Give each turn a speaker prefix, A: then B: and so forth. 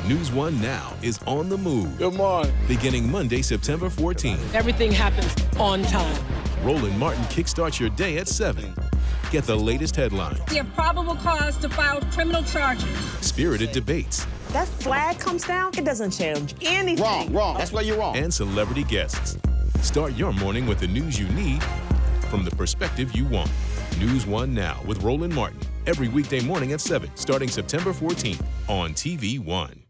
A: News One Now is on the move.
B: Good morning.
A: Beginning Monday, September 14th.
C: Everything happens on time.
A: Roland Martin kickstarts your day at 7. Get the latest headlines.
D: We have probable cause to file criminal charges.
A: Spirited debates.
E: That flag comes down, it doesn't change anything.
B: Wrong. That's where you're wrong.
A: And celebrity guests. Start your morning with the news you need from the perspective you want. News One Now with Roland Martin. Every weekday morning at 7, starting September 14th on TV One.